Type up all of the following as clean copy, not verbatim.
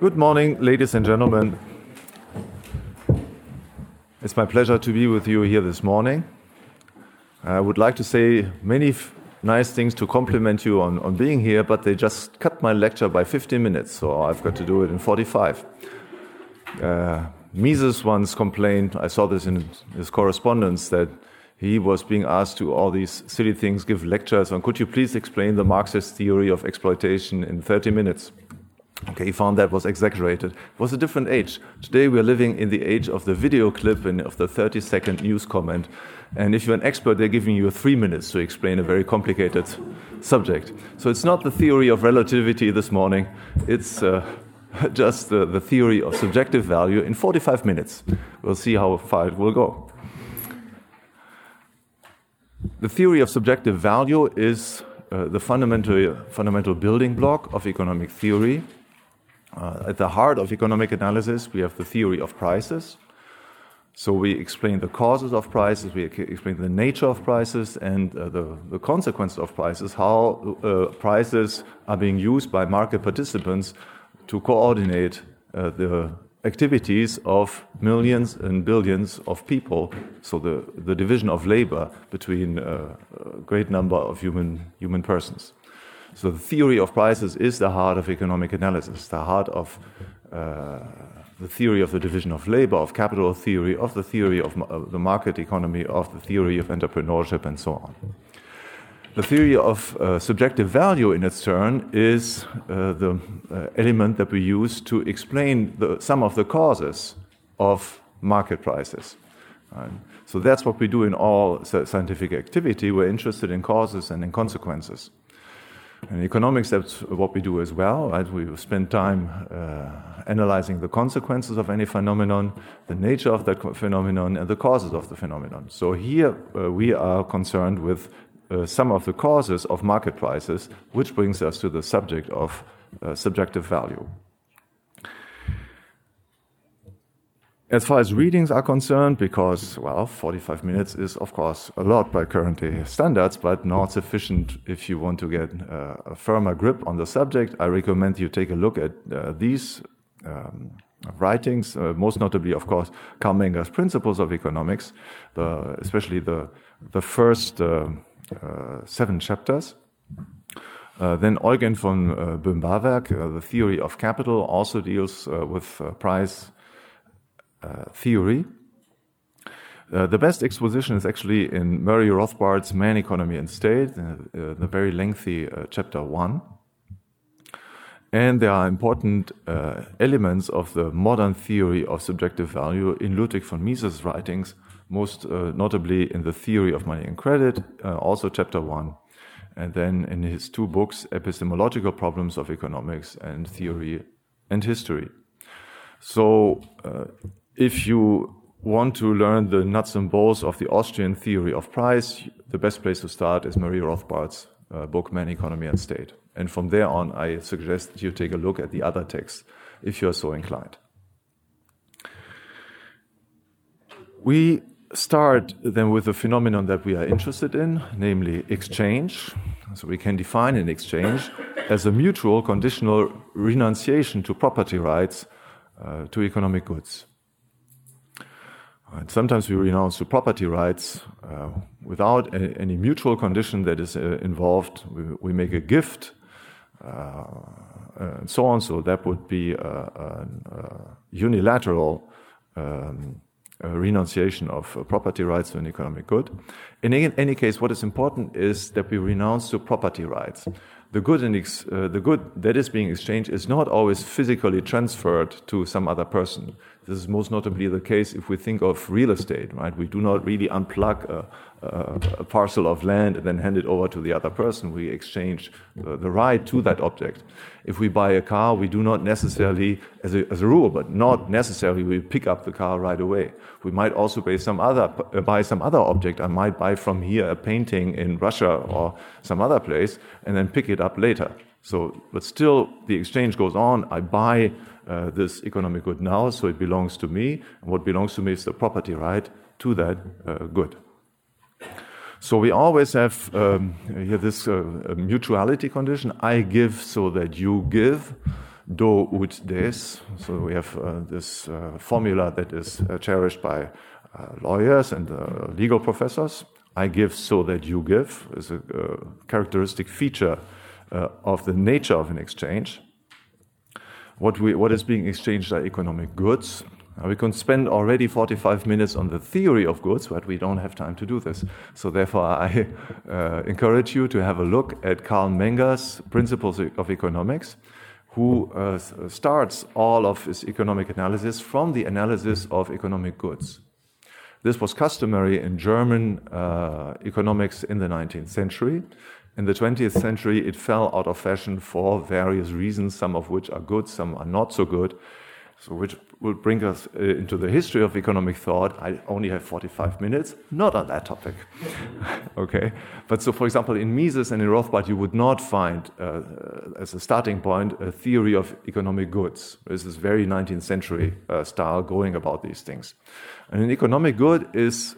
Good morning, ladies and gentlemen. It's my pleasure to be with you here this morning. I would like to say many nice things to compliment you on being here, but they just cut my lecture by 15 minutes, so I've got to do it in 45. Mises once complained, I saw this in his correspondence, that he was being asked to all these silly things, give lectures on, could you please explain the Marxist theory of exploitation in 30 minutes? Okay, he found that was exaggerated. It was a different age. Today we are living in the age of the video clip and of the 30-second news comment. And if you're an expert, they're giving you 3 minutes to explain a very complicated subject. So it's not the theory of relativity this morning. It's just the theory of subjective value in 45 minutes. We'll see how far it will go. The theory of subjective value is the fundamental building block of economic theory. At the heart of economic analysis, we have the theory of prices. So we explain the causes of prices, we explain the nature of prices, and the consequence of prices, how prices are being used by market participants to coordinate the activities of millions and billions of people, so the division of labor between a great number of human persons. So the theory of prices is the heart of economic analysis, the heart of the theory of the division of labor, of capital theory, of the theory of the market economy, of the theory of entrepreneurship, and so on. The theory of subjective value, in its turn, is the element that we use to explain some of the causes of market prices. So that's what we do in all scientific activity. We're interested in causes and in consequences. In economics, that's what we do as well. Right? We spend time analyzing the consequences of any phenomenon, the nature of that phenomenon, and the causes of the phenomenon. So here we are concerned with some of the causes of market prices, which brings us to the subject of subjective value. As far as readings are concerned, because, 45 minutes is, of course, a lot by current standards, but not sufficient if you want to get a firmer grip on the subject, I recommend you take a look at these writings, most notably, of course, Karl Menger's Principles of Economics, especially the first 7 chapters. Then Eugen von Böhm-Bawerk, The Theory of Capital, also deals with price theory. The best exposition is actually in Murray Rothbard's Man, Economy and State, the very lengthy chapter 1. And there are important elements of the modern theory of subjective value in Ludwig von Mises' writings, most notably in the Theory of Money and Credit, also chapter 1, and then in his 2 books, Epistemological Problems of Economics and Theory and History. So if you want to learn the nuts and bolts of the Austrian theory of price, the best place to start is Murray Rothbard's book, Man, Economy and State. And from there on, I suggest that you take a look at the other texts, if you're so inclined. We start then with the phenomenon that we are interested in, namely exchange. So we can define an exchange as a mutual conditional renunciation to property rights to economic goods. And sometimes we renounce to property rights without any mutual condition that is involved. We make a gift and so on. So that would be a unilateral renunciation of property rights to an economic good. In any case, what is important is that we renounce to property rights. The good that is being exchanged is not always physically transferred to some other person. This is most notably the case if we think of real estate, right? We do not really unplug a parcel of land and then hand it over to the other person. We exchange the right to that object. If we buy a car, we do not necessarily, as a rule, but not necessarily, we pick up the car right away. We might also buy some other object. I might buy from here a painting in Russia or some other place and then pick it up later. So, but still, the exchange goes on. I buy this economic good now, so it belongs to me. And what belongs to me is the property right to that good. So we always have here this mutuality condition. I give so that you give. do ut des. So we have this formula that is cherished by lawyers and legal professors. I give so that you give is a characteristic feature of the nature of an exchange. What is being exchanged are economic goods. We can spend already 45 minutes on the theory of goods, but we don't have time to do this. So therefore, I encourage you to have a look at Karl Menger's Principles of Economics, who starts all of his economic analysis from the analysis of economic goods. This was customary in German economics in the 19th century. In the 20th century, it fell out of fashion for various reasons, some of which are good, some are not so good. So which will bring us into the history of economic thought. I only have 45 minutes, not on that topic. Okay, but so for example, in Mises and in Rothbard, you would not find as a starting point a theory of economic goods. This is very 19th century style going about these things. And an economic good is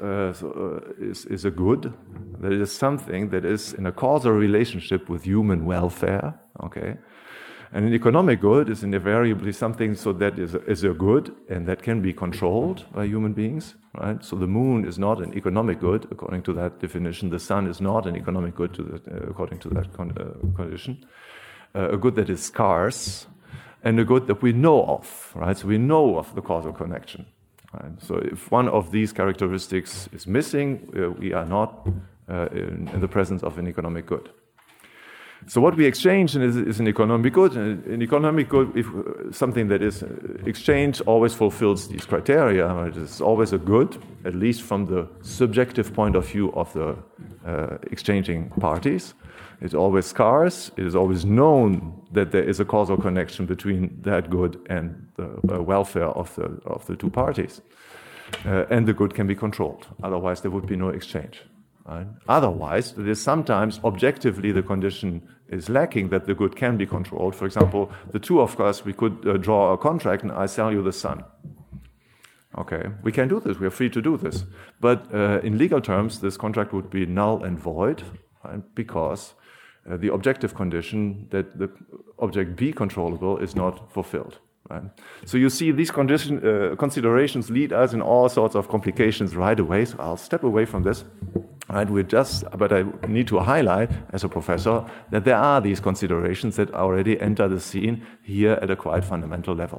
a good that is something that is in a causal relationship with human welfare. Okay. And an economic good is invariably something so that is a good and that can be controlled by human beings, right? So the moon is not an economic good according to that definition. The sun is not an economic good according to that condition. A good that is scarce and a good that we know of, right? So we know of the causal connection. Right? So if one of these characteristics is missing, we are not in the presence of an economic good. So what we exchange is an economic good. An economic good, if something that is exchanged, always fulfills these criteria. It is always a good, at least from the subjective point of view of the exchanging parties. It's always scarce. It is always known that there is a causal connection between that good and the welfare of the two parties. And the good can be controlled. Otherwise, there would be no exchange. Right? Otherwise, it is sometimes objectively the condition is lacking that the good can be controlled. For example, the two of us, we could draw a contract and I sell you the sun. Okay, we can do this. We are free to do this. But in legal terms, this contract would be null and void, right? Because the objective condition that the object be controllable is not fulfilled. Right? So you see, these considerations lead us in all sorts of complications right away. So I'll step away from this. Right? But I need to highlight, as a professor, that there are these considerations that already enter the scene here at a quite fundamental level.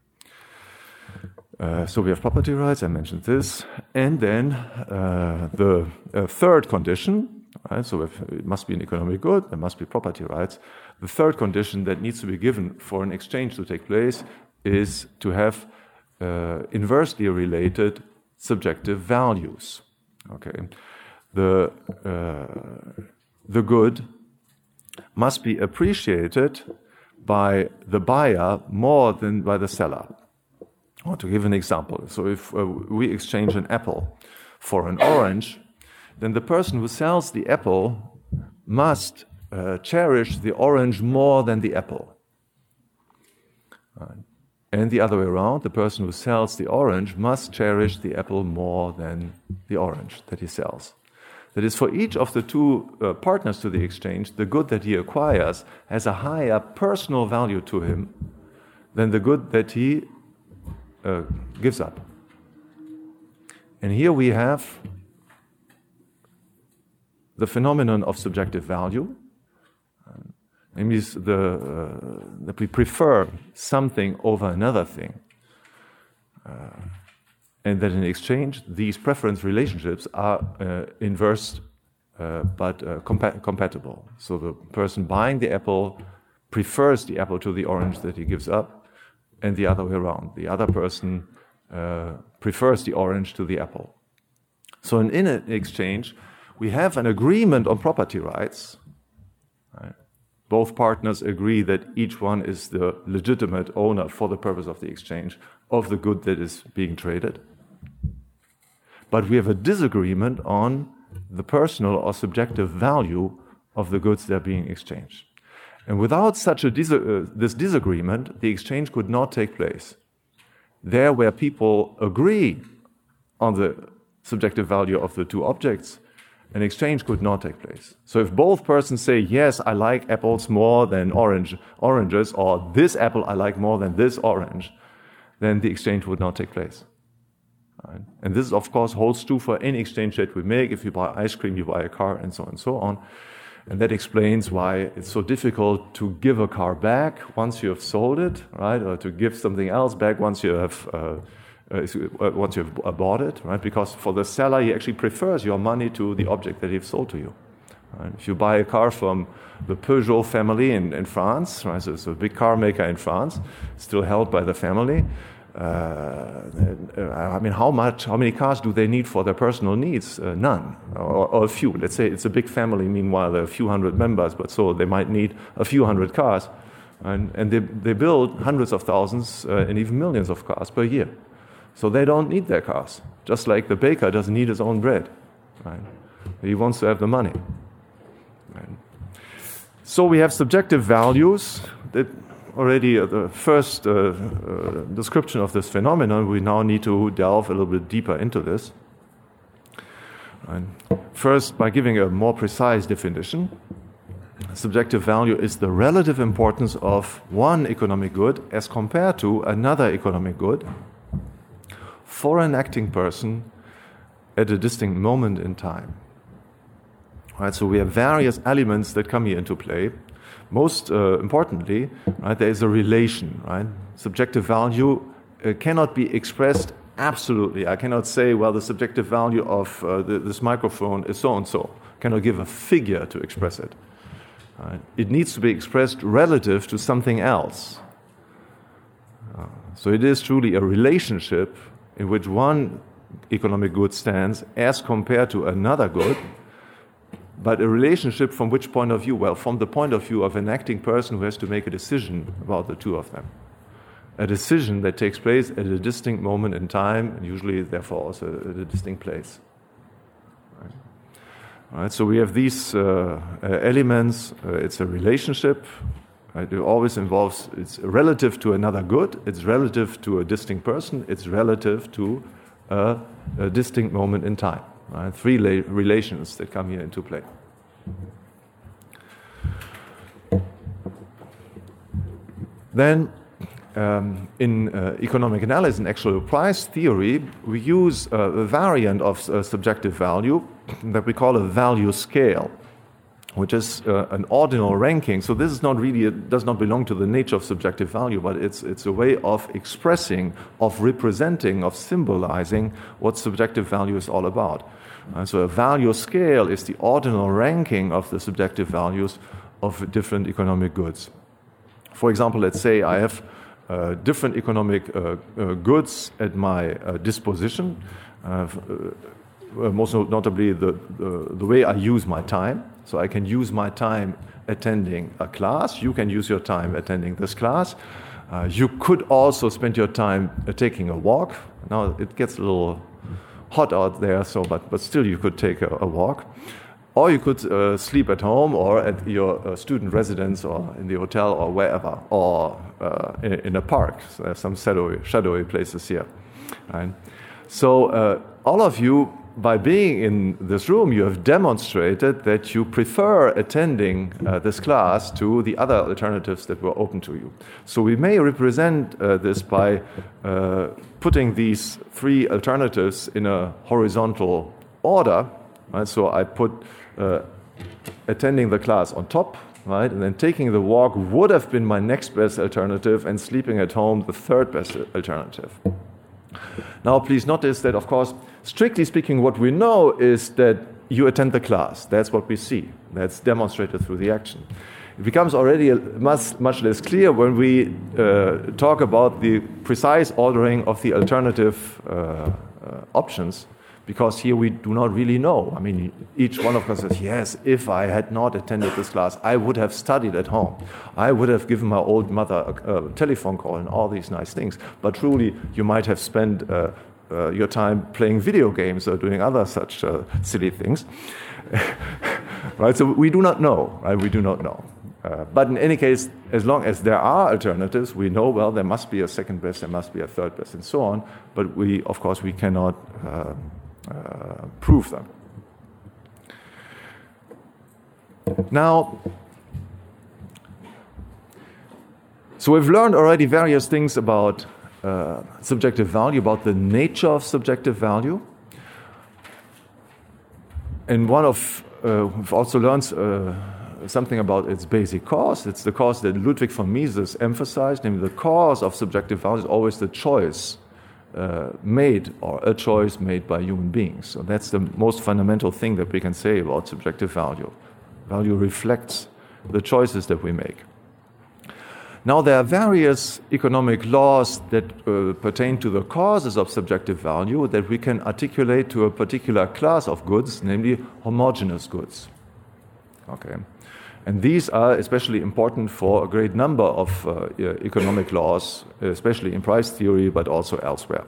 So we have property rights. I mentioned this, and then the third condition. Right? So it must be an economic good. There must be property rights. The third condition that needs to be given for an exchange to take place is to have inversely related subjective values. Okay, the good must be appreciated by the buyer more than by the seller. I want to give an example. So if we exchange an apple for an orange, then the person who sells the apple must cherish the orange more than the apple. And the other way around, the person who sells the orange must cherish the apple more than the orange that he sells. That is, for each of the two partners to the exchange, the good that he acquires has a higher personal value to him than the good that he gives up. And here we have the phenomenon of subjective value. It means that we prefer something over another thing. And that in exchange, these preference relationships are inverse but compatible. So the person buying the apple prefers the apple to the orange that he gives up, and the other way around. The other person prefers the orange to the apple. So in an exchange, we have an agreement on property rights. Right? Both partners agree that each one is the legitimate owner for the purpose of the exchange of the good that is being traded. But we have a disagreement on the personal or subjective value of the goods that are being exchanged. And without such this disagreement, the exchange could not take place. There where people agree on the subjective value of the two objects, an exchange could not take place. So if both persons say, yes, I like apples more than oranges, or this apple I like more than this orange, then the exchange would not take place. Right? And this, of course, holds true for any exchange that we make. If you buy ice cream, you buy a car, and so on and so on. And that explains why it's so difficult to give a car back once you have sold it, right? Or to give something else back once you have bought it, right? Because for the seller, he actually prefers your money to the object that he's sold to you. Right? If you buy a car from the Peugeot family in France, right? So it's a big car maker in France, still held by the family. I mean, how many cars do they need for their personal needs? None, or a few. Let's say it's a big family. Meanwhile, there are a few hundred members, but so they might need a few hundred cars, and they build hundreds of thousands and even millions of cars per year. So they don't need their cars. Just like the baker doesn't need his own bread, right? He wants to have the money. Right? So we have subjective values that. Already the first description of this phenomenon, we now need to delve a little bit deeper into this. And first, by giving a more precise definition, subjective value is the relative importance of one economic good as compared to another economic good for an acting person at a distinct moment in time. Right, so we have various elements that come here into play. Most importantly, right, there is a relation. Right? Subjective value cannot be expressed absolutely. I cannot say, well, the subjective value of this microphone is so and so. I cannot give a figure to express it. Right? It needs to be expressed relative to something else. So it is truly a relationship in which one economic good stands as compared to another good. But a relationship from which point of view? Well, from the point of view of an acting person who has to make a decision about the two of them. A decision that takes place at a distinct moment in time, and usually, therefore, also at a distinct place. Right? All right, so we have these elements. It's a relationship. Right? It always involves, it's relative to another good, it's relative to a distinct person, it's relative to a distinct moment in time. Right? Three relations that come here into play. Then, in economic analysis and actual price theory, we use a variant of subjective value that we call a value scale, which is an ordinal ranking. So this is not really, it does not belong to the nature of subjective value, but it's a way of expressing, of representing, of symbolizing what subjective value is all about. So a value scale is the ordinal ranking of the subjective values of different economic goods. For example, let's say I have different economic goods at my disposition, most notably the way I use my time. So I can use my time attending a class. You can use your time attending this class. You could also spend your time taking a walk. Now it gets a little hot out there, so but still you could take a walk. Or you could sleep at home or at your student residence or in the hotel or wherever, or in a park. So there's some shadowy places here. Right? So all of you, by being in this room, you have demonstrated that you prefer attending this class to the other alternatives that were open to you. So we may represent this by putting these three alternatives in a horizontal order. Right? So I put attending the class on top, right? And then taking the walk would have been my next best alternative, and sleeping at home the third best alternative. Now, please notice that, of course, strictly speaking, what we know is that you attend the class. That's what we see. That's demonstrated through the action. It becomes already much less clear when we talk about the precise ordering of the alternative options, because here we do not really know. I mean, each one of us says, yes, if I had not attended this class, I would have studied at home. I would have given my old mother a telephone call and all these nice things. But truly, you might have spent your time playing video games or doing other such silly things. Right? So we do not know. Right? We do not know. But in any case, as long as there are alternatives, we know, well, there must be a second best, there must be a third best, and so on. But we, of course, we cannot prove them. Now, so we've learned already various things about subjective value, about the nature of subjective value. And we've also learned something about its basic cause. It's the cause that Ludwig von Mises emphasized, namely the cause of subjective value is always the choice made, or a choice made by human beings. So that's the most fundamental thing that we can say about subjective value. Value reflects the choices that we make. Now, there are various economic laws that pertain to the causes of subjective value that we can articulate to a particular class of goods, namely homogeneous goods. Okay. And these are especially important for a great number of economic laws, especially in price theory, but also elsewhere.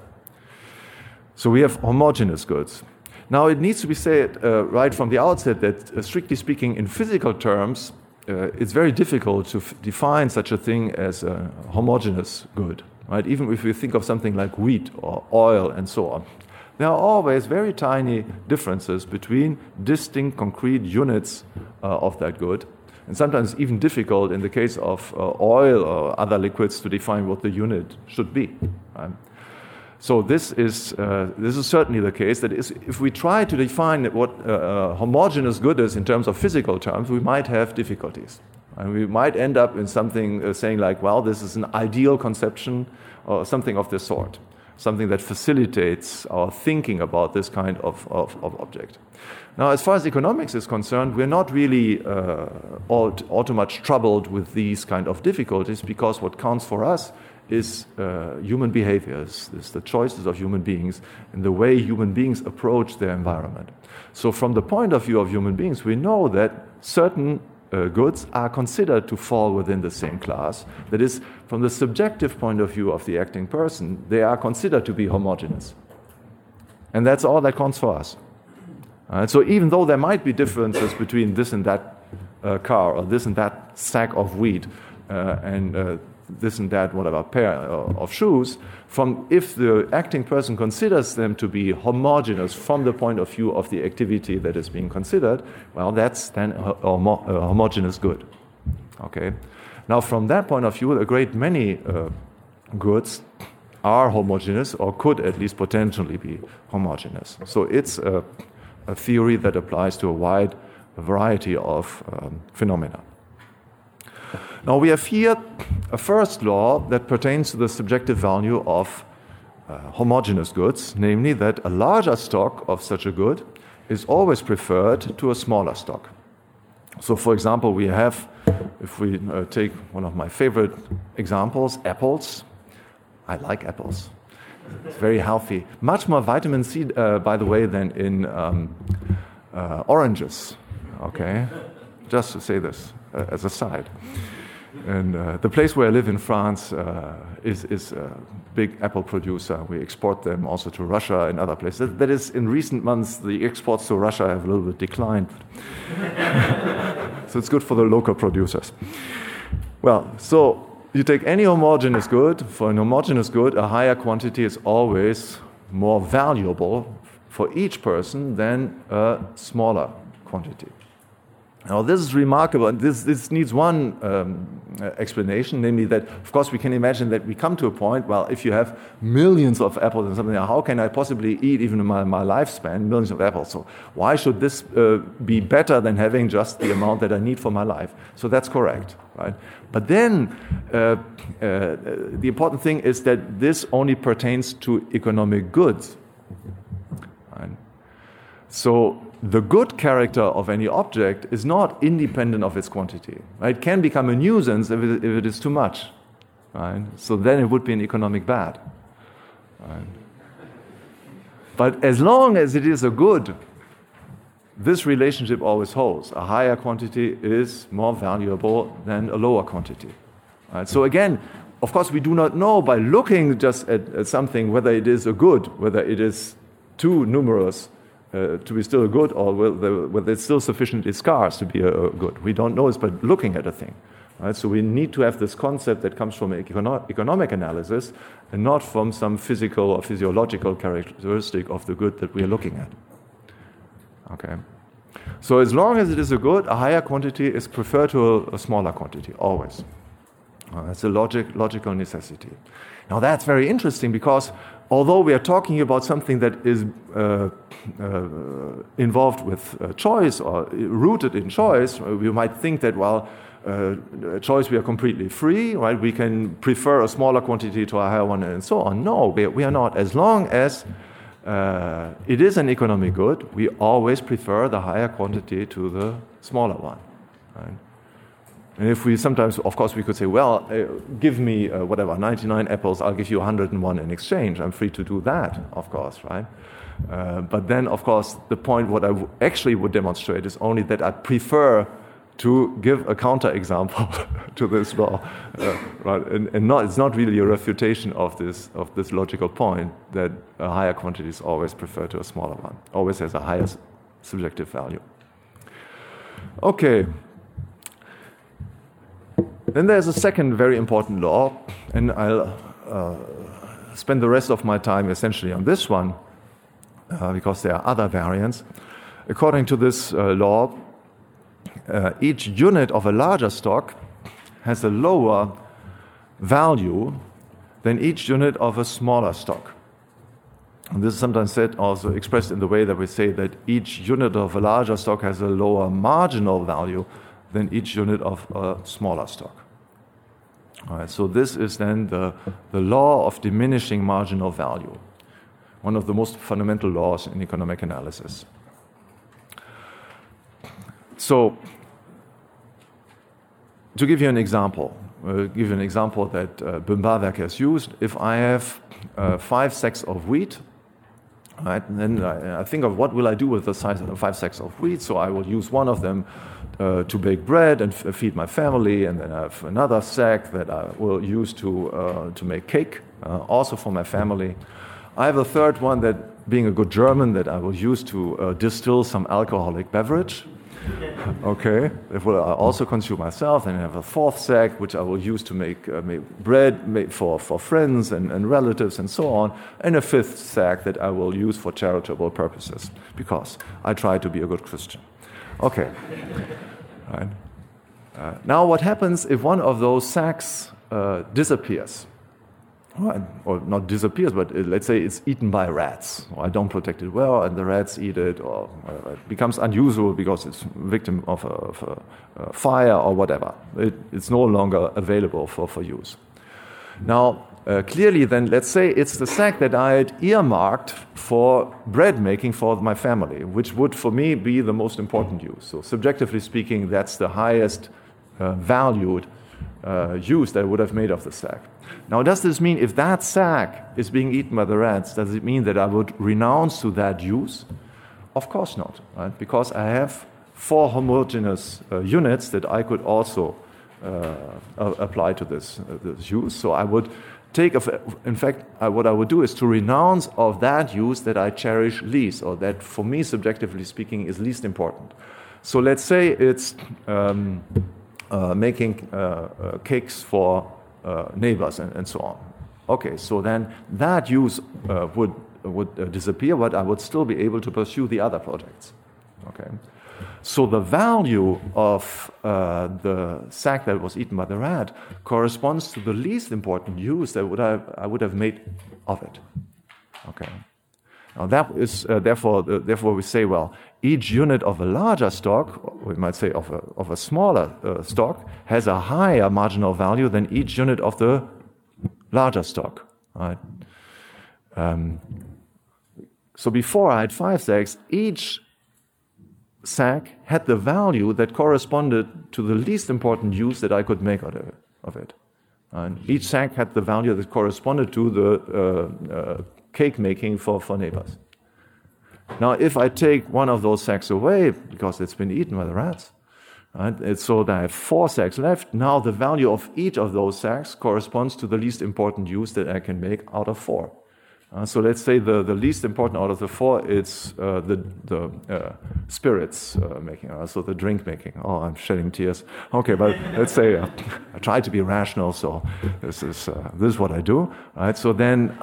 So we have homogeneous goods. Now, it needs to be said right from the outset that, strictly speaking, in physical terms, it's very difficult to define such a thing as a homogeneous good, right? Even if we think of something like wheat or oil and so on. There are always very tiny differences between distinct concrete units of that good, and sometimes even difficult in the case of oil or other liquids to define what the unit should be. Right? So this is certainly the case. That is, if we try to define what homogeneous good is in terms of physical terms, we might have difficulties. And we might end up in something saying like, well, this is an ideal conception or something of this sort, something that facilitates our thinking about this kind of object. Now, as far as economics is concerned, we're not really all too much troubled with these kind of difficulties, because what counts for us is human behaviors, is the choices of human beings and the way human beings approach their environment. So from the point of view of human beings, we know that certain goods are considered to fall within the same class. That is, from the subjective point of view of the acting person, they are considered to be homogeneous. And that's all that counts for us. So even though there might be differences between this and that car, or this and that sack of wheat, and this and that, whatever, pair of shoes, if the acting person considers them to be homogeneous from the point of view of the activity that is being considered, well, that's then a homogeneous good. Okay. Now, from that point of view, a great many goods are homogeneous, or could at least potentially be homogeneous. So it's a theory that applies to a wide variety of phenomena. Now, we have here a first law that pertains to the subjective value of homogeneous goods, namely that a larger stock of such a good is always preferred to a smaller stock. So, for example, we have, if we take one of my favorite examples, apples. I like apples. It's very healthy. Much more vitamin C, by the way, than in oranges. Okay? Just to say this as a side. And the place where I live in France is a big apple producer. We export them also to Russia and other places. That is, in recent months, the exports to Russia have a little bit declined. So it's good for the local producers. Well, so you take any homogeneous good. For an homogeneous good, a higher quantity is always more valuable for each person than a smaller quantity. Now, this is remarkable, and this needs one explanation, namely that, of course, we can imagine that we come to a point, well, if you have millions of apples and something, how can I possibly eat, even in my lifespan, millions of apples? So why should this be better than having just the amount that I need for my life? So that's correct, right? But then the important thing is that this only pertains to economic goods. Right? So the good character of any object is not independent of its quantity. Right? It can become a nuisance if it is too much. Right? So then it would be an economic bad. Right? But as long as it is a good, this relationship always holds. A higher quantity is more valuable than a lower quantity. Right? So again, of course, we do not know by looking just at something whether it is a good, whether it is too numerous to be still a good, or whether it's still sufficiently scarce to be a good. We don't know it by looking at a thing. Right? So we need to have this concept that comes from economic analysis and not from some physical or physiological characteristic of the good that we are looking at. Okay. So as long as it is a good, a higher quantity is preferred to a smaller quantity, always. That's a logical necessity. Now that's very interesting because although we are talking about something that is involved with choice or rooted in choice, we might think that, well, choice we are completely free, right? We can prefer a smaller quantity to a higher one and so on. No, we are not. As long as it is an economic good, we always prefer the higher quantity to the smaller one. Right? And if we sometimes, of course, we could say, well, give me 99 apples, I'll give you 101 in exchange. I'm free to do that, of course, right? But then, of course, the point what I actually would demonstrate is only that I prefer to give a counterexample to this law, right? And it's not really a refutation of this logical point that a higher quantity is always preferred to a smaller one, always has a higher subjective value. Okay. Then there's a second very important law, and I'll spend the rest of my time essentially on this one because there are other variants. According to this law, each unit of a larger stock has a lower value than each unit of a smaller stock. And this is sometimes said, also expressed in the way that we say that each unit of a larger stock has a lower marginal value than each unit of a smaller stock. All right, so this is then the law of diminishing marginal value, one of the most fundamental laws in economic analysis. So, to give you an example, that Böhm-Bawerk has used. If I have 5 sacks of wheat, right, and then I think of what will I do with the 5 sacks of wheat. So I will use one of them to bake bread and feed my family, and then I have another sack that I will use to make cake, also for my family. I have a third one that, being a good German, that I will use to distill some alcoholic beverage. Okay, that will I also consume myself. And I have a fourth sack which I will use to make bread for friends and relatives and so on, and a fifth sack that I will use for charitable purposes because I try to be a good Christian. Okay. Right. Now what happens if one of those sacks disappears? Right. Or not disappears, but let's say it's eaten by rats, or I don't protect it well and the rats eat it, or it becomes unusable because it's victim of a fire or whatever. It's no longer available for use. Now, clearly then, let's say it's the sack that I had earmarked for bread making for my family, which would for me be the most important use. So subjectively speaking, that's the highest valued use that I would have made of the sack. Now, does this mean if that sack is being eaten by the rats, does it mean that I would renounce to that use? Of course not, right? Because I have 4 homogeneous units that I could also apply to this use. So I would take, in fact, what I would do is to renounce of that use that I cherish least, or that for me, subjectively speaking, is least important. So let's say it's making cakes for neighbors and so on. Okay, so then that use would disappear, but I would still be able to pursue the other projects. Okay, so the value of the sack that was eaten by the rat corresponds to the least important use that I would have made of it. Okay, now that is therefore we say, well, each unit of a larger stock, or we might say of a smaller stock, has a higher marginal value than each unit of the larger stock. Right? So before I had 5 sacks, each sack had the value that corresponded to the least important use that I could make out of it. And each sack had the value that corresponded to the cake making for neighbors. Now, if I take one of those sacks away because it's been eaten by the rats, right, so that I have 4 sacks left, now the value of each of those sacks corresponds to the least important use that I can make out of 4. So let's say the least important out of the 4 is the spirits making, so the drink making. Oh, I'm shedding tears. Okay, but let's say I try to be rational, so this is what I do. Right? So then,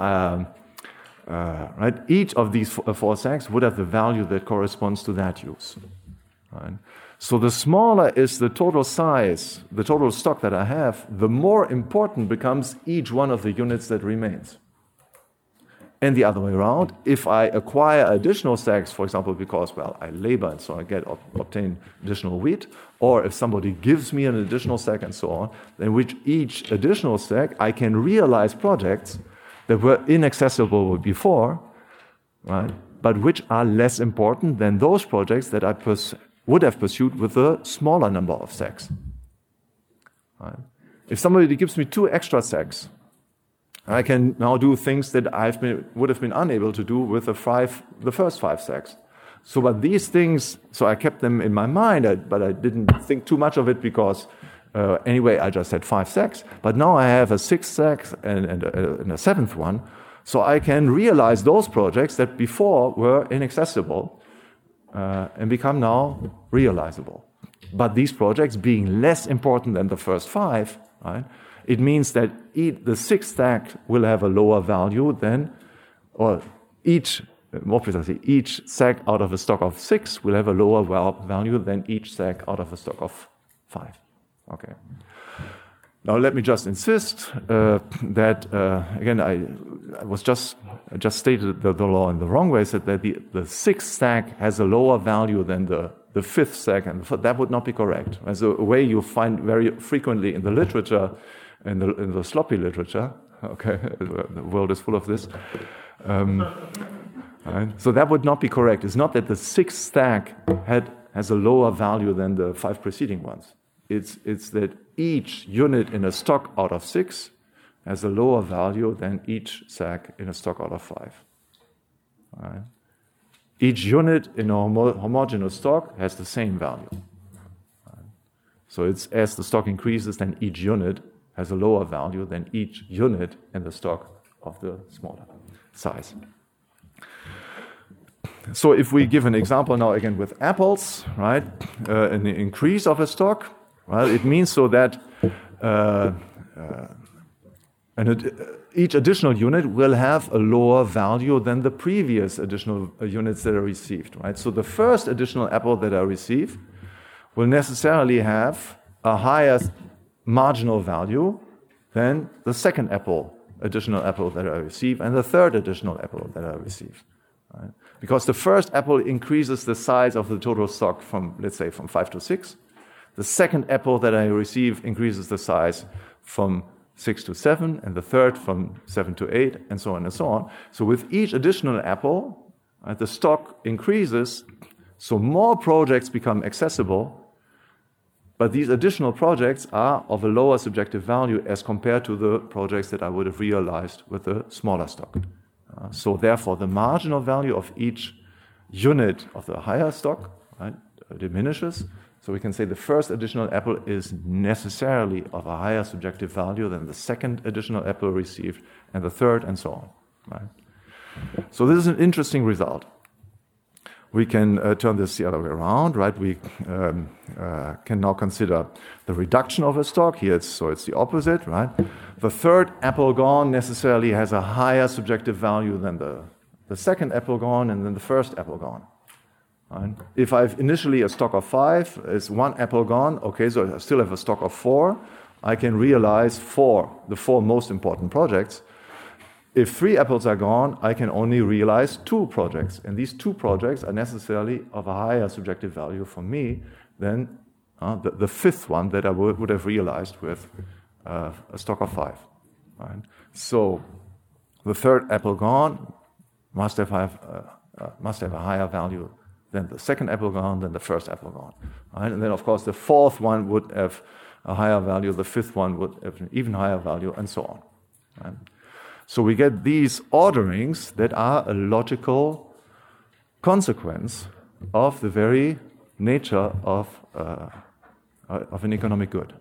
right, each of these 4 sacks would have the value that corresponds to that use. Right? So the smaller is the total size, the total stock that I have, the more important becomes each one of the units that remains. And the other way around, if I acquire additional stacks, for example, because, well, I labor and so I obtain additional wheat, or if somebody gives me an additional stack and so on, then with each additional stack, I can realize projects that were inaccessible before, right? But which are less important than those projects that I would have pursued with a smaller number of stacks. Right? If somebody gives me 2 extra stacks, I can now do things that would have been unable to do with the first 5 stacks. So, but these things, so I kept them in my mind, but I didn't think too much of it because anyway, I just had 5 stacks. But now I have a 6th stack and a 7th one, so I can realize those projects that before were inaccessible and become now realizable. But these projects being less important than the first 5, right? It means that the 6th stack will have a lower value than, or more precisely, each stack out of a stock of 6 will have a lower value than each stack out of a stock of 5. Okay. Now let me just insist that again I just stated the law in the wrong way. Said that the 6th stack has a lower value than the 5th stack, and that would not be correct. As a way you find very frequently in the literature. In the sloppy literature, okay, the world is full of this. Right? So that would not be correct. It's not that the 6th stack has a lower value than the 5 preceding ones. It's that each unit in a stock out of 6 has a lower value than each stack in a stock out of 5. Right? Each unit in a homogeneous stock has the same value. Right? So it's as the stock increases, then each unit has a lower value than each unit in the stock of the smaller size. So if we give an example now again with apples, right, an increase of a stock, well, it means so that each additional unit will have a lower value than the previous additional units that are received, right? So the first additional apple that I receive will necessarily have a higher marginal value than the second additional apple that I receive, and the third additional apple that I receive. Right? Because the first apple increases the size of the total stock from, let's say, from 5 to 6. The second apple that I receive increases the size from 6 to 7, and the third from 7 to 8, and so on and so on. So with each additional apple, the stock increases, so more projects become accessible. But these additional projects are of a lower subjective value as compared to the projects that I would have realized with a smaller stock. So therefore, the marginal value of each unit of the higher stock, right, diminishes. So we can say the first additional apple is necessarily of a higher subjective value than the second additional apple received, and the third, and so on. Right? So this is an interesting result. We can turn this the other way around, right? We can now consider the reduction of a stock. Here it's the opposite, right? The third apple gone necessarily has a higher subjective value than the second apple gone and then the first apple gone. Right? If I've initially a stock of 5, is 1 apple gone, okay, so I still have a stock of 4, I can realize the 4 most important projects. If 3 apples are gone, I can only realize 2 projects. And these 2 projects are necessarily of a higher subjective value for me than the 5th one that I would have realized with a stock of 5. Right? So the third apple gone must have a higher value than the second apple gone, than the first apple gone. Right? And then, of course, the 4th one would have a higher value, the 5th one would have an even higher value, and so on. Right? So we get these orderings that are a logical consequence of the very nature of an economic good.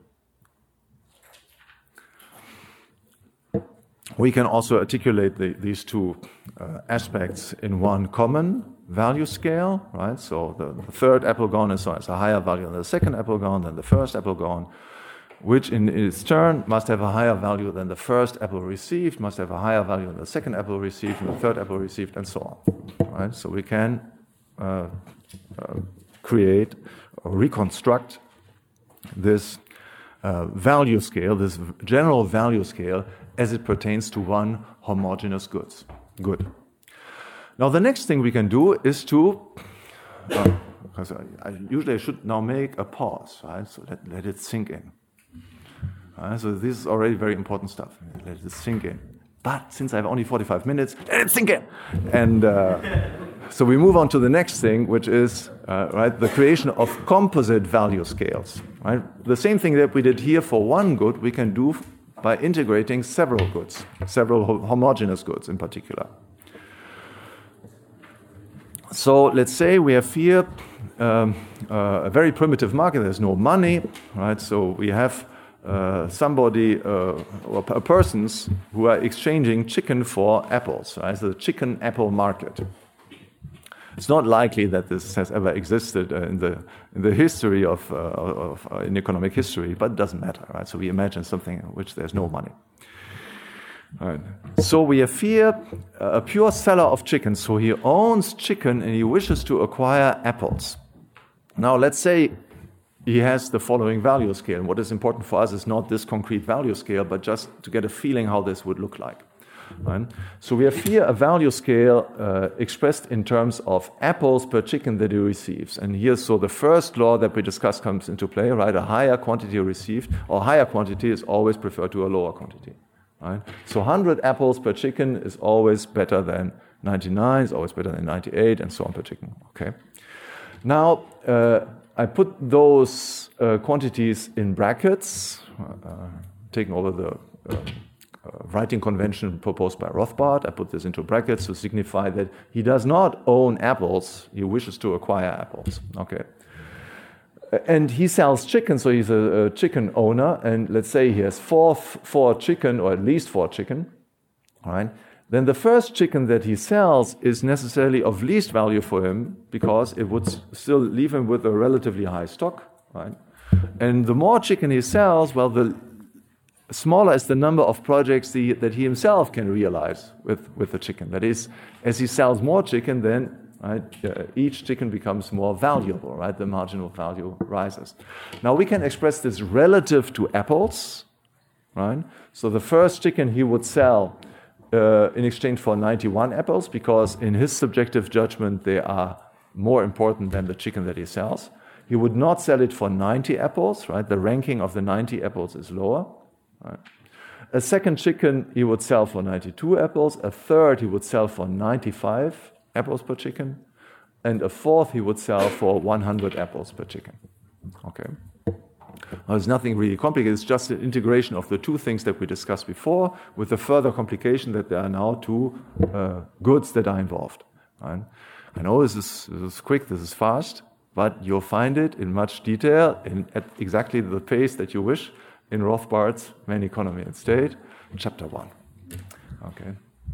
We can also articulate these 2 aspects in one common value scale, right? So the third apple gone is a higher value than the second apple gone, than the first apple gone, which in its turn must have a higher value than the first apple received, must have a higher value than the second apple received, and the third apple received, and so on. Right? So we can create or reconstruct this value scale, this general value scale, as it pertains to one homogeneous good. Now, the next thing we can do is to, because I should now make a pause, right? So let it sink in. So this is already very important stuff. Let it sink in. But since I have only 45 minutes, let it sink in. And so we move on to the next thing, which is the creation of composite value scales. Right? The same thing that we did here for one good, we can do by integrating several goods, several homogeneous goods in particular. So let's say we have here a very primitive market. There's no money, right? So we have somebody or persons who are exchanging chicken for apples, right? So the chicken-apple market. It's not likely that this has ever existed in the history in economic history, but it doesn't matter, right? So we imagine something in which there's no money. Right. So we have here a pure seller of chicken. So he owns chicken and he wishes to acquire apples. Now let's say he has the following value scale. And what is important for us is not this concrete value scale, but just to get a feeling how this would look like. Right? So we have here a value scale expressed in terms of apples per chicken that he receives. And here, so the first law that we discussed comes into play, right? A higher quantity received, or higher quantity is always preferred to a lower quantity. Right? So 100 apples per chicken is always better than 99, is always better than 98, and so on per chicken. Okay. Now, I put those quantities in brackets, taking over the writing convention proposed by Rothbard. I put this into brackets to signify that he does not own apples, he wishes to acquire apples. Okay. And he sells chicken, so he's a chicken owner, and let's say he has four chicken, or at least 4 chicken, all right? Then the first chicken that he sells is necessarily of least value for him because it would still leave him with a relatively high stock, right? And the more chicken he sells, well, the smaller is the number of projects that he himself can realize with the chicken. That is, as he sells more chicken, then right, each chicken becomes more valuable, right? The marginal value rises. Now we can express this relative to apples, right? So the first chicken he would sell in exchange for 91 apples because in his subjective judgment they are more important than the chicken that he sells. He would not sell it for 90 apples, right? The ranking of the 90 apples is lower, right? A second chicken he would sell for 92 apples. A third he would sell for 95 apples per chicken, and a fourth he would sell for 100 apples per chicken. Okay. Well, there's nothing really complicated. It's just an integration of the two things that we discussed before, with the further complication that there are now 2 goods that are involved. Right? I know this is quick, this is fast, but you'll find it in much detail at exactly the pace that you wish in Rothbard's Main Economy and State, Chapter 1. Okay.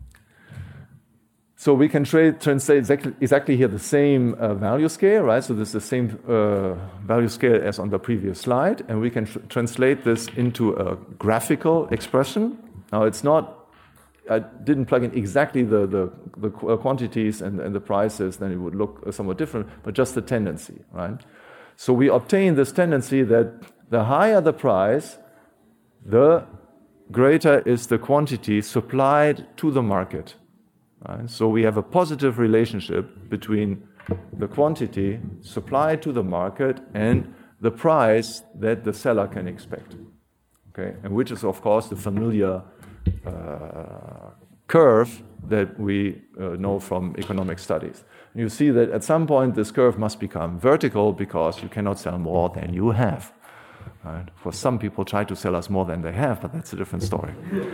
So we can translate exactly here the same value scale, right? So this is the same value scale as on the previous slide, and we can translate this into a graphical expression. Now it's not, I didn't plug in exactly the quantities and the prices, then it would look somewhat different, but just the tendency, right? So we obtain this tendency that the higher the price, the greater is the quantity supplied to the market. Right? So we have a positive relationship between the quantity supplied to the market and the price that the seller can expect. Okay, and which is of course the familiar curve that we know from economic studies. And you see that at some point this curve must become vertical because you cannot sell more than you have. Right? For some people try to sell us more than they have, but that's a different story.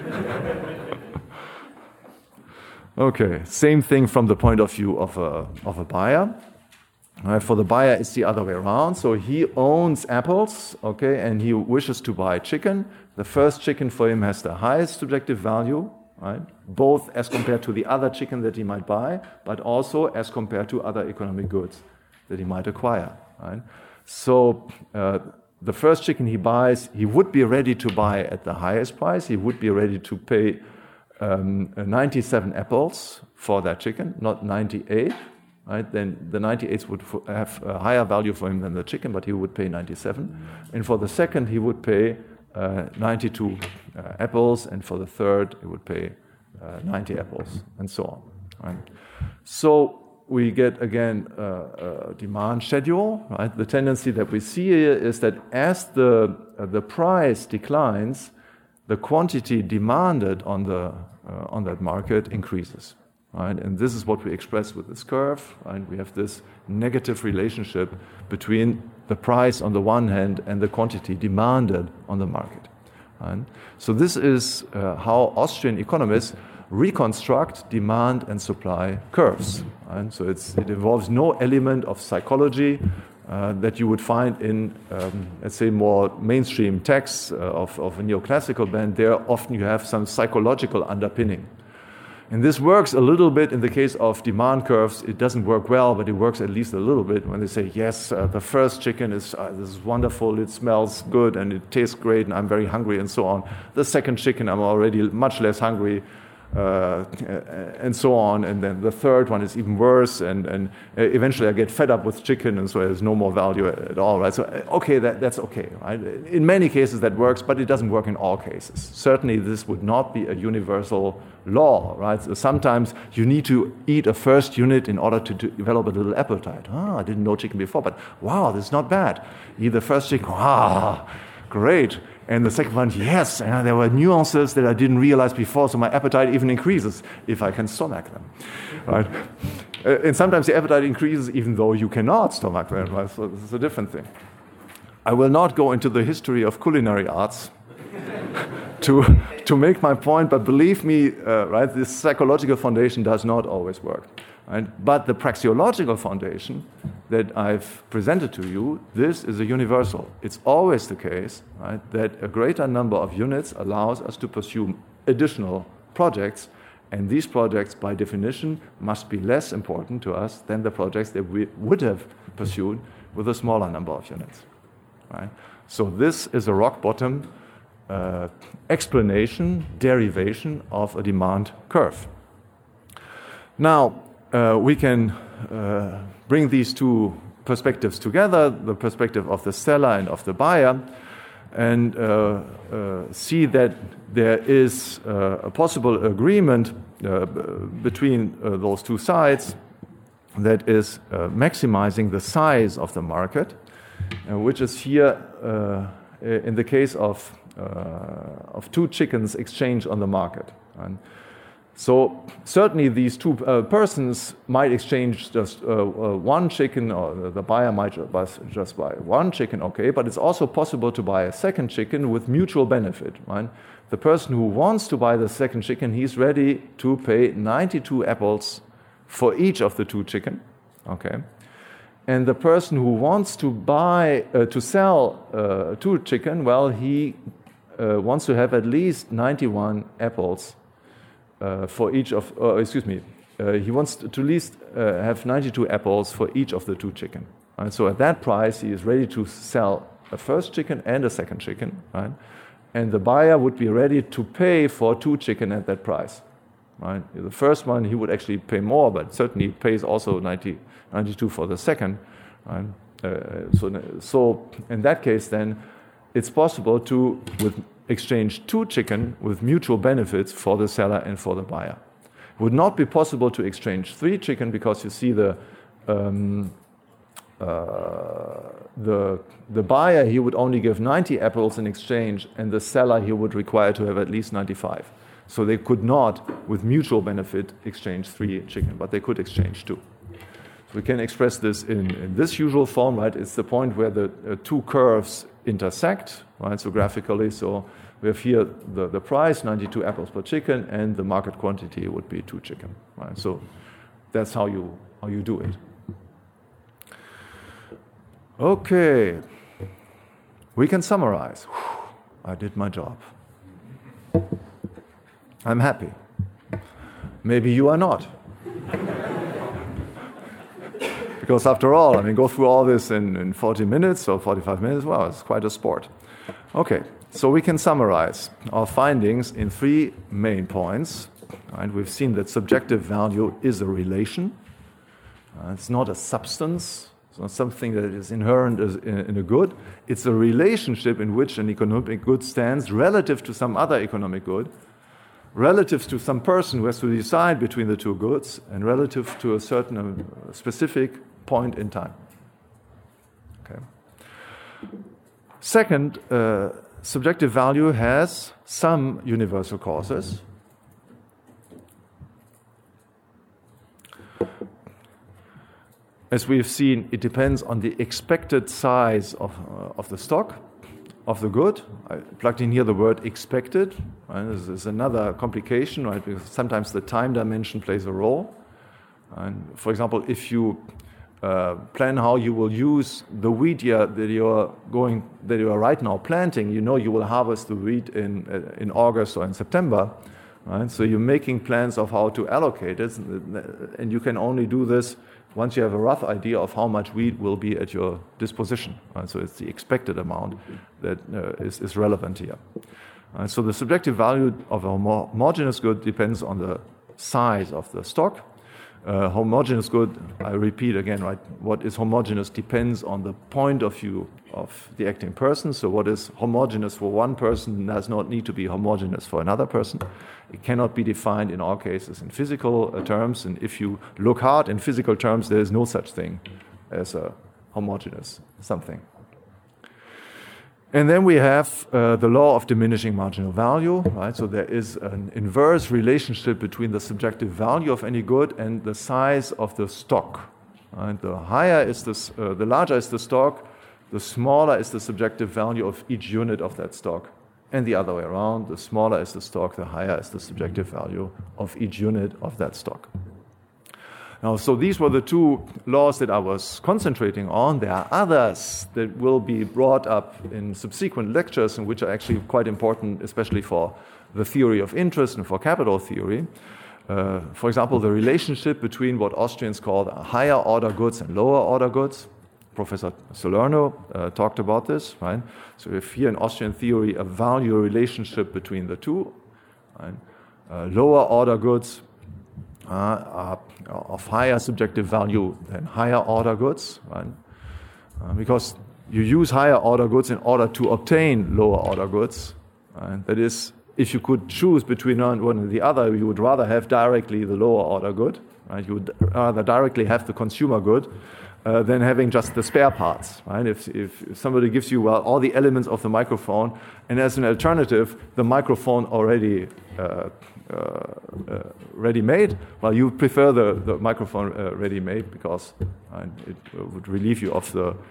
Okay, same thing from the point of view of a buyer. Right, for the buyer, it's the other way around. So he owns apples, okay, and he wishes to buy chicken. The first chicken for him has the highest subjective value, right? Both as compared to the other chicken that he might buy, but also as compared to other economic goods that he might acquire, right? So the first chicken he buys, he would be ready to buy at the highest price. He would be ready to pay 97 apples for that chicken, not 98. right, then the 98 would have a higher value for him than the chicken, but he would pay 97. And for the second, he would pay 92 apples, and for the third, he would pay 90 apples, and so on. Right? So we get, again, a demand schedule. Right? The tendency that we see here is that as the price declines, the quantity demanded on that market increases. Right? And this is what we express with this curve. Right? We have this negative relationship between the price on the one hand and the quantity demanded on the market. Right? So this is how Austrian economists reconstruct demand and supply curves. Right? So it involves no element of psychology that you would find in, let's say, more mainstream texts of a neoclassical bent. There often you have some psychological underpinning. And this works a little bit in the case of demand curves. It doesn't work well, but it works at least a little bit when they say, yes, the first chicken is this is wonderful, it smells good, and it tastes great, and I'm very hungry, and so on. The second chicken, I'm already much less hungry, and so on. And then the third one is even worse, and eventually I get fed up with chicken, and so there's no more value at all, right? So, okay, that's okay, right? In many cases that works, but it doesn't work in all cases. Certainly this would not be a universal law, right? So sometimes you need to eat a first unit in order to develop a little appetite. I didn't know chicken before, but wow, this is not bad. Eat the first chicken, great. And the second one, yes, and there were nuances that I didn't realize before, so my appetite even increases if I can stomach them, right? And sometimes the appetite increases even though you cannot stomach them, right? So this is a different thing. I will not go into the history of culinary arts to make my point, but believe me, right, this psychological foundation does not always work. Right? But the praxeological foundation that I've presented to you, this is a universal. It's always the case, right, that a greater number of units allows us to pursue additional projects, and these projects, by definition, must be less important to us than the projects that we would have pursued with a smaller number of units. Right? So this is a rock bottom explanation, derivation of a demand curve. Now, we can bring these two perspectives together, the perspective of the seller and of the buyer, and see that there is a possible agreement between those two sides that is maximizing the size of the market, which is here in the case of two chickens exchanged on the market. And so certainly these two persons might exchange just one chicken, or the buyer might just buy one chicken, okay, but it's also possible to buy a second chicken with mutual benefit, right? The person who wants to buy the second chicken, he's ready to pay 92 apples for each of the two chicken, okay? And the person who wants to sell two chicken, well, he wants to have at least 91 apples for each of, he wants to at least have 92 apples for each of the two chicken. Right? So at that price, he is ready to sell a first chicken and a second chicken, right? And the buyer would be ready to pay for two chicken at that price. Right? The first one, he would actually pay more, but certainly pays also 92 for the second. Right? So in that case, then, it's possible to exchange two chicken with mutual benefits for the seller and for the buyer. It would not be possible to exchange three chicken because you see the buyer, he would only give 90 apples in exchange, and the seller, he would require to have at least 95. So they could not, with mutual benefit, exchange three chicken, but they could exchange two. So we can express this in this usual form, right? It's the point where the two curves intersect, right? So graphically, so we have here the price, 92 apples per chicken, and the market quantity would be two chicken, right? So that's how you do it. Okay, we can summarize. I did my job. I'm happy. Maybe you are not. Because after all, I mean, go through all this in 40 minutes or 45 minutes, well, it's quite a sport. Okay, so we can summarize our findings in three main points. Right? We've seen that subjective value is a relation. It's not a substance. It's not something that is inherent in a good. It's a relationship in which an economic good stands relative to some other economic good, relative to some person who has to decide between the two goods, and relative to a certain specific point in time. Okay. Second, subjective value has some universal causes. As we have seen, it depends on the expected size of the stock, of the good. I plugged in here the word expected. Right? This is another complication, right? Because sometimes the time dimension plays a role. And for example, if you plan how you will use the wheat year that you are right now planting, you know you will harvest the wheat in August or in September. Right? So you're making plans of how to allocate it, and you can only do this once you have a rough idea of how much wheat will be at your disposition. Right? So it's the expected amount that is relevant here. So the subjective value of a homogeneous good depends on the size of the stock. Homogeneous good, I repeat again, right? What is homogeneous depends on the point of view of the acting person. So what is homogeneous for one person does not need to be homogeneous for another person. It cannot be defined in all cases in physical terms. And if you look hard in physical terms, there is no such thing as a homogeneous something. And then we have the law of diminishing marginal value, right? So there is an inverse relationship between the subjective value of any good and the size of the stock. Right? The larger is the stock, the smaller is the subjective value of each unit of that stock. And the other way around, the smaller is the stock, the higher is the subjective value of each unit of that stock. Now, so these were the two laws that I was concentrating on. There are others that will be brought up in subsequent lectures and which are actually quite important, especially for the theory of interest and for capital theory. For example, the relationship between what Austrians call higher order goods and lower order goods. Professor Salerno talked about this, right? So if here in Austrian theory, a value relationship between the two, right? Lower order goods are of higher subjective value than higher order goods, right? Because you use higher order goods in order to obtain lower order goods. Right? That is, if you could choose between one and the other, you would rather have directly the lower order good. Right? You would rather directly have the consumer good than having just the spare parts. Right? If somebody gives you all the elements of the microphone, and as an alternative, the microphone already ready-made, well, you prefer the microphone ready-made because it would relieve you of the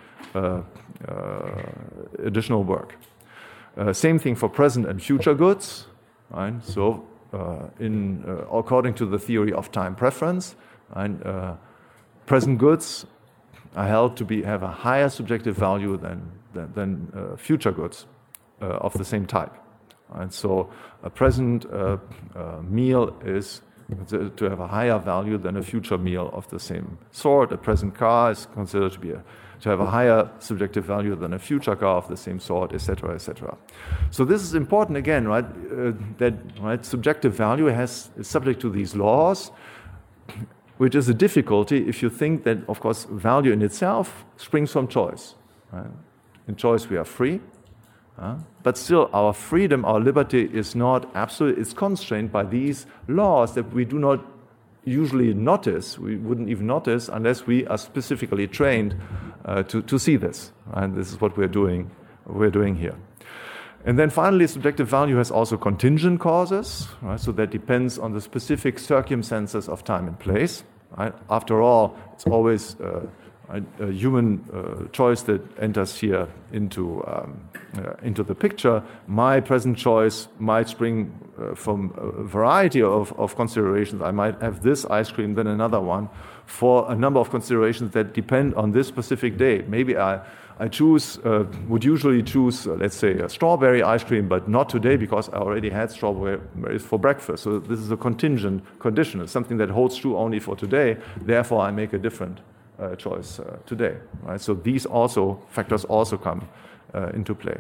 additional work. Same thing for present and future goods. Right? So, according to the theory of time preference, present goods are held to have a higher subjective value than future goods of the same type. And so a present meal is to have a higher value than a future meal of the same sort. A present car is considered to have a higher subjective value than a future car of the same sort, etc., etc. So this is important again, right? Subjective value is subject to these laws, which is a difficulty if you think that, of course, value in itself springs from choice. Right? In choice, we are free. But still, our freedom, our liberty is not absolute. It's constrained by these laws that we do not usually notice. We wouldn't even notice unless we are specifically trained to see this. And this is what we're doing here. And then finally, subjective value has also contingent causes. Right? So that depends on the specific circumstances of time and place. Right? After all, it's always a human choice that enters here into the picture. My present choice might spring from a variety of considerations. I might have this ice cream, then another one, for a number of considerations that depend on this specific day. Maybe I would usually choose, let's say, a strawberry ice cream, but not today because I already had strawberries for breakfast. So this is a contingent condition. It's something that holds true only for today. Therefore, I make a different choice today. Right? So these factors also come into play.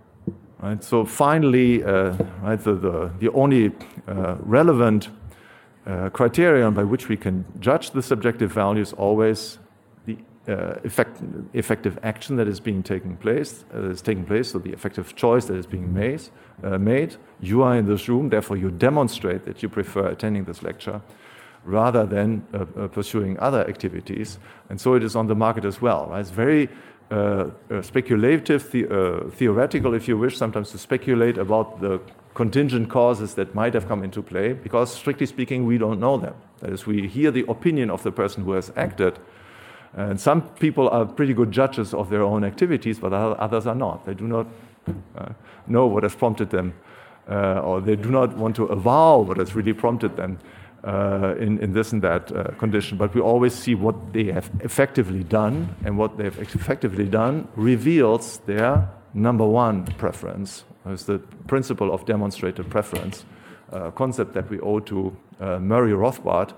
Right? So finally, the only relevant criterion by which we can judge the subjective value is always the effective action that is taking place, so the effective choice that is being made. You are in this room, therefore you demonstrate that you prefer attending this lecture rather than pursuing other activities. And so it is on the market as well. Right? It's very speculative, theoretical, if you wish, sometimes to speculate about the contingent causes that might have come into play, because strictly speaking, we don't know them. That is, we hear the opinion of the person who has acted, and some people are pretty good judges of their own activities, but others are not. They do not know what has prompted them, or they do not want to avow what has really prompted them in this and that condition. But we always see what they have effectively done, and what they have effectively done reveals their number one preference. It's the principle of demonstrated preference, a concept that we owe to Murray Rothbard,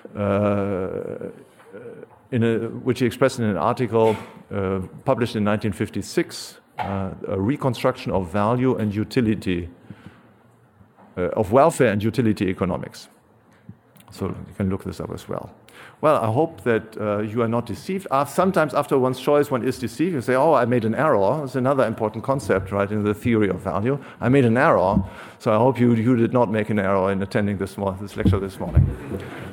which he expressed in an article published in 1956, a reconstruction of value and utility, of welfare and utility economics. So you can look this up as well. Well, I hope that you are not deceived. Sometimes after one's choice, one is deceived. You say, oh, I made an error. It's another important concept, right, in the theory of value. I made an error. So I hope you did not make an error in attending this lecture this morning.